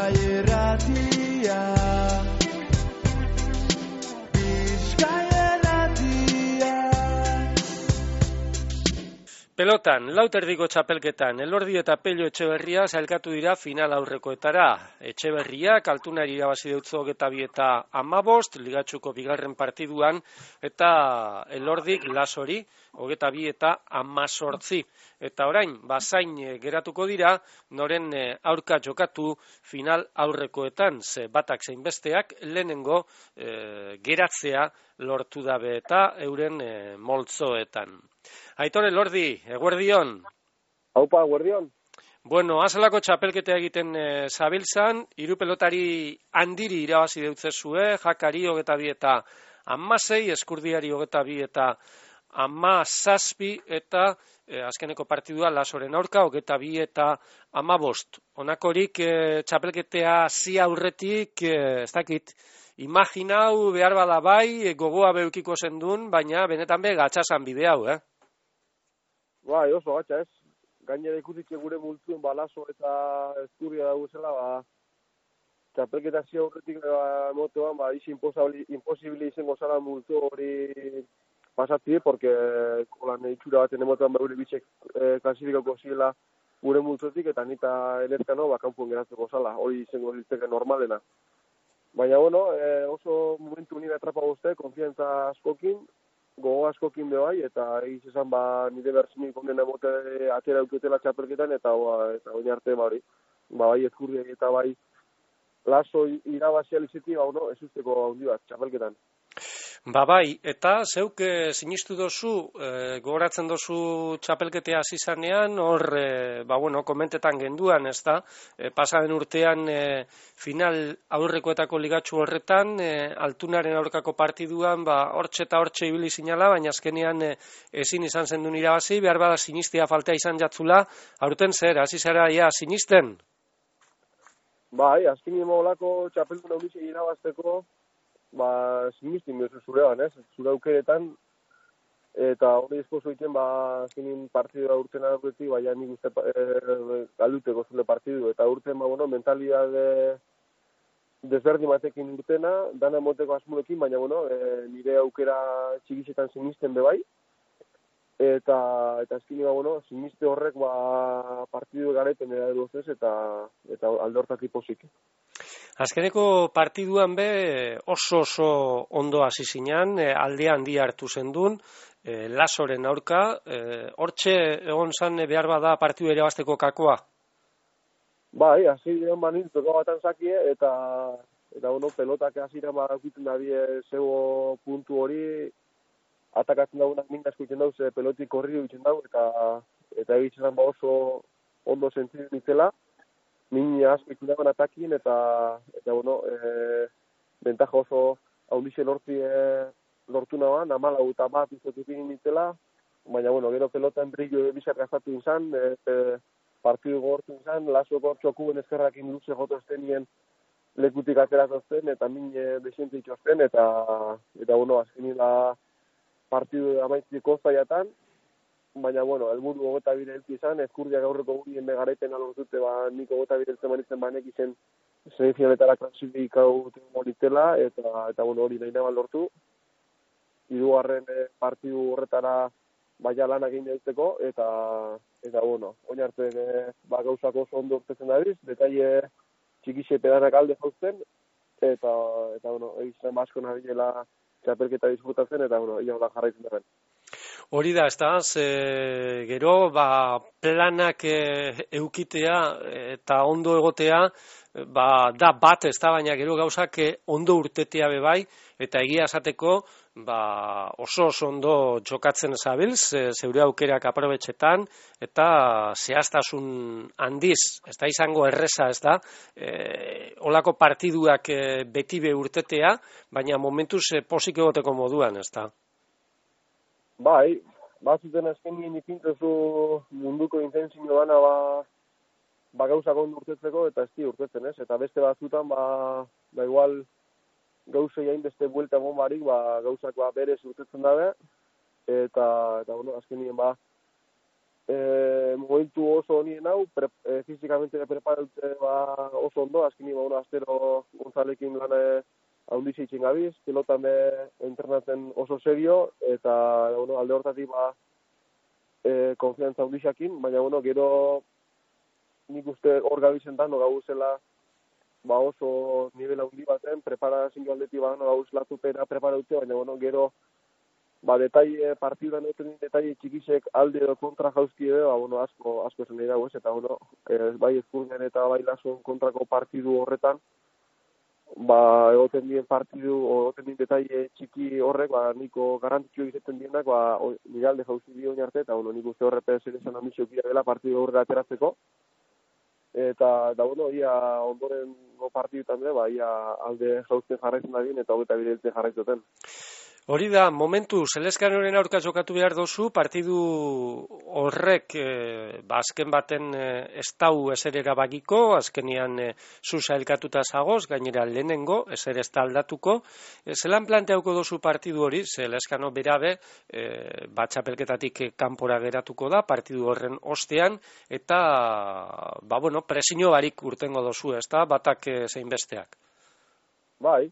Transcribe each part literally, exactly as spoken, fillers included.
Bizkaia Pelotan, lauterdiko txapelketan, Elordi eta Pello Etxeberria sailkatu dira final aurrekoetara. Etxeberriak altunari irabazi deutzu hogeita bi eta hamabost, ligatxuko bigarren partiduan, eta Elordik Lasori hogeita bi eta hamazortzi. Eta orain, bazain geratuko dira, noren aurka jokatu final aurrekoetan, ze batak zein besteak lehenengo e, geratzea lortu dabe eta euren e, moltzoetan. Aitor Elordi, eguerdion. Haupa, eguerdion. Bueno, azalako txapelketa egiten e, zabiltzan, hiru pelotari handiri irabazi deutzezue, Jakari hogeita bi eta hamasei, Eskurdiari hogeita bi eta hamazazpi, eta e, azkeneko partidua Lasoren aurka hogeita bi eta hamabost. Honakorik e, txapelketea zi aurretik, e, ez dakit, imaginau behar bada bai, gogoa beukiko zendun, baina benetan be gatxasan bide hau, eh? Bai, oso gatxa ez. Gainera ikutik gure multzuen balazo eta Eskurdia dago zela, ba, txapelketa zi aurretik ba, motoan, ba, izi imposibili izango zara multzu hori pasatzi, porque kolan itxura baten emotuan ba, gure bitxek e, klasifikako zirela gure multzuetik, eta nita enerkano, ba, kanpuen geratzeko zala, hori izango ditzeke normalena. Baina, bueno, e, oso momentu nire atrapa guzte, konfiantza askokin, gogo askokin de bai, eta egiz esan, ba, nire berzinik onden emote atera euketela txapelketan, eta, ba, eta oin arte, ba, hori, ba, bai Eskurdia eta bai Laso irabazia lizeti, ba, no, ez usteko handi bat, txapelketan. Ba bai, eta zeuk e, sinistu dozu, e, gogoratzen dozu txapelketea hasi zanean, hor, e, ba bueno, komentetan genduan, ez da, e, pasaren urtean e, final aurrekoetako ligatxu horretan, e, altunaren aurkako partiduan, ba, hortxe eta hortxe ibili zinala, baina azkenean e, ezin izan zendun irabazi, behar bada sinistea faltea izan jatzula, aurten zer, hasi zara ia sinisten? Bai, azkenean molako txapeldun hau irabazteko, ba, sinistin bezu zurean, ez? Zure aukeretan, eta hori esposo egiten, ba, azkenin partidua urten aurretik, baina nik uste e, galduteko zule partidu, eta urten, ba, bueno, mentalidade desberdin batekin urtena, dana emoteko asmurekin, baina, bueno, e, nire aukera txikisetan sinisten bebai, eta, eta azkenin, ba, bueno, siniste horrek, ba, partidu garaipen edo ez, eta, eta alde hortak iposik. Azkeneko partiduan be oso oso ondo hasi zinan, e, alde handia hartu zendun, e, Lasoren aurka, e, hortxe egon zan e, behar bada partidu ere bazteko kakoa? Bai, hasi diren banin, toko batan zakie, eta, eta bueno, pelotak hasi diren badakuten dabie zego puntu hori, atakatzen dagoenak minda eskuiten dauz, e, pelotik korri egiten dauz, eta, eta egitzen ba oso ondo sentitzen ditzela, min asko ikunagoen atakin, eta, eta bueno, e, bentaja oso haundixe lorti e, lortu nagoan, amalau eta bat izotuk egin ditzela, baina, bueno, gero pelotan brillo bizar gaztatu izan, e, e, partidu gortu izan, Laso gortxokuen ezkerrakin luze joto estenien lekutik ateratozten, eta min e, desiente itxosten, eta, eta bueno, azkenin da partidu amaitziko zaiatan, baina, bueno, elburu hogeita bire elki izan, Eskurdia gaurreko gurien begaraiten alortute, ba, nik hogeita bire eltzen manitzen banek izen semifinaletara klasifikau monitela, eta, eta, bueno, hori nahi nahi lortu. Hirugarren eh, partidu horretara baina lan egin daiteko, eta, eta, bueno, oin arte eh, ba, gauzako oso ondo urtetzen dabiz, detaile txikixe pedanak alde jautzen, eta, eta, bueno, egizan basko nabilela txapelketa disfrutatzen, eta, bueno, ia hola jarraitzen daren. Hori da, ez da, ze, gero, ba, planak e, eukitea eta ondo egotea, ba, da bat, ez da, baina gero gauzak e, ondo urtetea bebai, eta egia esateko, ba, oso oso ondo jokatzen zabilz, e, zeure aukerak aprobetxetan, eta zehaztasun handiz, ez da izango erreza, ez da, e, olako partiduak e, beti be urtetea, baina momentuz e, posik egoteko moduan, ez da. Bai, batzuten azken nien ipintezu munduko intensio dana ba, ba gauzak ondo urtetzeko, eta ez di urtetzen, ez? Eta beste batzutan, ba, ba igual gauzei hain beste buelta egon barik, ba, gauzak ba, berez urtetzen dabe, eta, eta bueno, azken nien, ba, e, momentu oso honien hau, pre, e, fizikamente preparatute ba, oso ondo, azkini ba, una astero Gonzalekin lan handiz itxin gabiz, pilotan be entrenatzen oso serio, eta bueno, alde hortatik ba, e, konfiantza handizakin, baina bueno, gero nik uste hor gabizen da, no gauzela ba oso nivel handi baten, preparazio aldetik ba, no gauz latupera preparaute, baina bueno, gero ba, detaile, partiduan egiten detaile txikisek alde edo kontra jauzki edo, ba, bueno, asko, asko zen dira, eta bueno, ez, bai Ezkurgen eta bai Lason kontrako partidu horretan, ba, egoten dien partidu, o egoten dien detaile txiki horrek, ba, niko garrantzitsua izaten dienak, ba, nire alde jauzi dio arte, eta bueno, nik uste horrepe zer esan ambizio kira dela partidu horrela ateratzeko, eta, da, bueno, ia ondoren go partidutan dira, ba, ia alde jauzten jarraitzen da bien, eta hogeta bidetzen jarraitzen. Hori da, momentu, Zeleskanoren aurka jokatu behar dozu, partidu horrek, e, ba, azken baten e, ez dau ezer erabakiko, azkenian e, zuza elkatuta zagoz, gainera lehenengo, ezer ez da aldatuko. E, zelan planteauko dozu partidu hori, Zeleskano berabe, e, ba, txapelketatik kanpora geratuko da, partidu horren ostean, eta, ba, bueno, presio barik urtengo dozu, ez da, batak e, zein besteak. Bai,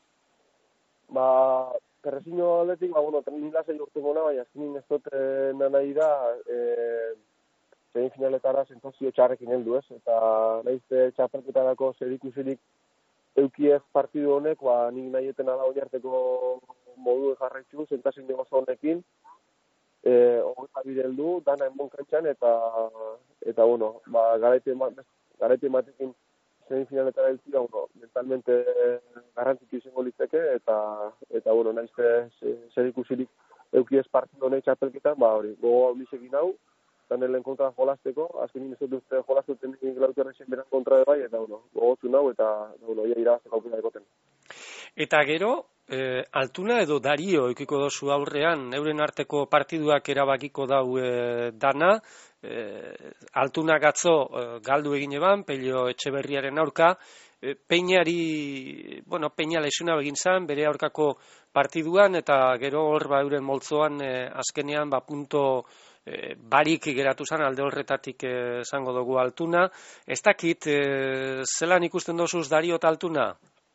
ba, Perrezino aldetik, ba, bueno, nila zei urte gona, baina azkenin ez dut nahi da, e, zein finaletara sentazio txarrekin heldu ez, eta nahizte txapelketarako zer ikusirik eukiez partidu honek, ba, nik nahi etena da oinarteko modu jarraitzu, sentazio negozo honekin, e, hori bide heldu, dana enbon kantxan, eta, eta bueno, ba, garaite batekin zein finaletara heltzira, bueno, mentalmente garrantzitu izango litzeke, eta, eta bueno, nahizte zer ikusirik eukiez partidu honek txapelketan, ba, hori, gogo hau lizekin hau, danelen kontra jolazteko, azkenin ez dut uste jolaztuten glauterrexen beran kontra de bai, eta bueno, gogotzu nau, eta bueno, ia irabazteko aukera dekoten. Eta gero, e, Altuna edo Dario ekiko dozu aurrean, euren arteko partiduak erabakiko dau e, dana, e, Altuna gatzo e, galdu egin eban, Pello Etxeberriaren aurka, e, Peñari, bueno, Peña lesuna egin zan, bere aurkako partiduan, eta gero hor ba euren moltzoan e, azkenean ba punto e, barik geratu zan alde horretatik esango e, dugu Altuna. Ez dakit, e, zelan ikusten dozuz Dario eta Altuna?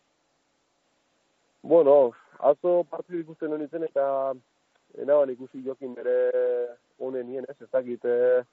Bueno, atzo partidu ikusten honi zen, eta enaban ikusi jokin bere honen nien, ez, ez dakit, e,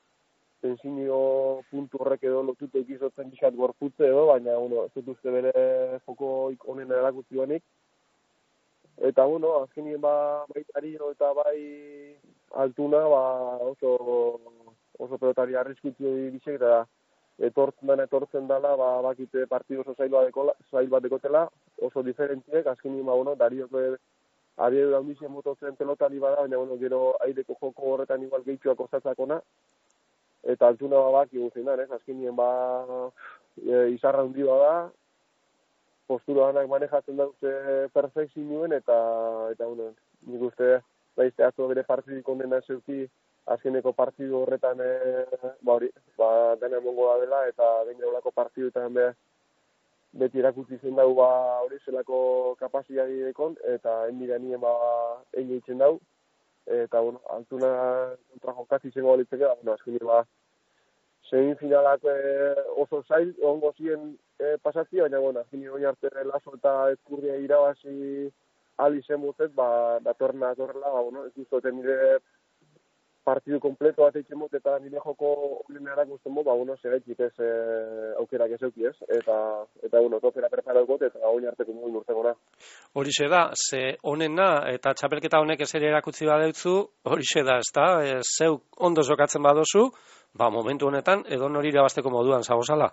tensinio puntu horrek edo lotute ikizotzen bizat gorputze edo, baina, bueno, ez dut uste bere joko honen erakutzi banik. Eta, bueno, azkenien ba, bai Dario eta bai Altuna, ba, oso, oso pelotari arriskutzu bizek, eta etortzen dena etortzen dela, ba, bakite partidu oso zail bat dekotela, oso diferentziek, azkenin, ba, bueno, Dario abiadu da hundizien mototzen pelotari bada, baina, bueno, gero aireko joko horretan igual gehitxuak osatzakona, eta Altuna ba, baki guztien da, ez, azkenien, ba, e, izarra hundi bada, postura danak manejatzen dauz perfekzioen, eta, eta, bueno, nik uste, naizte atzo bere partidik ondena zeuki, azkeneko partidu horretan e, ba hori, ba dena emongo da dela, eta behin gaulako partiduetan be, beti erakutsi zen dau ba hori zelako kapasitate dekon, eta enbira nien ba egin eitzen dau, eta bueno, Altuna kontra jokatzi zengo balitzeke, bueno, azkenean ba semifinalak e, oso zail, ongo ziren e, pasatzi, baina bueno, azkenean oin arte Laso eta Ezkurdia irabazi ali zen botet, ba datorna datorrela, ba bueno, ez duzuten nire partidu kompleto bat eitzen mot, eta nire joko horren erakusten mot, ba, bueno, segaitik ez e, aukerak ez euki ez, eta, eta bueno, topera preparaugot, eta oin arteko mugun urtegona. Horixe da, ze honena, eta txapelketa honek ez ere erakutzi badeutzu, horixe da, ez da, e, zeu ondo jokatzen badozu, ba, momentu honetan, edo nori irabazteko moduan, zagozala?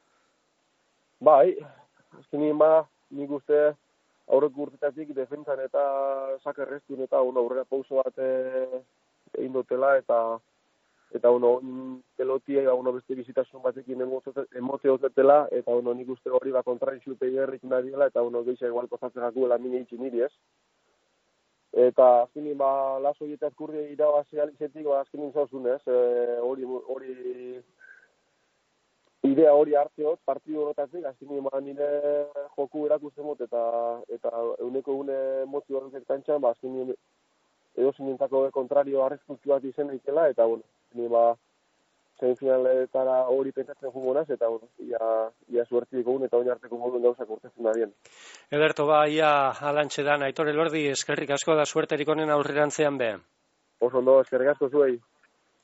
Bai, azkenien ba, nik uste aurreko urtetatik defentsan eta sakerreztun eta bueno, aurrera pauso bat e, egin dutela, eta eta bueno, pelotia uno beste bizitasun batekin emote hotzetela, eta bueno, nik uste hori ba kontraizio pegerrik nadiela, eta bueno, geixa igual kozatzerakuela mini itxin niri, ez? Eta azkenin ba Laso eta Ezkurdia irabazi alizetik, ba azkenin zauzun, ez? E, hori hori idea hori hartzeot, partidu horretatik, azkenin ba nire joku erakusten mot, eta eta euneko une emozio horretek tantxan, ba azkenin edo zinentako kontrario arrezkultu bat izen eitela, eta bueno, ni ba, semifinaletara hori pentsatzen jugo naz, eta bueno, ia, ia suertiko un eta oinarteko moduen gauzak urtezen da bien. Ederto, ba, ia alantxe dan, Aitor Elordi, eskerrik asko da suerterik honen aurrerantzean be. Oso ondo, eskerrik asko zuei.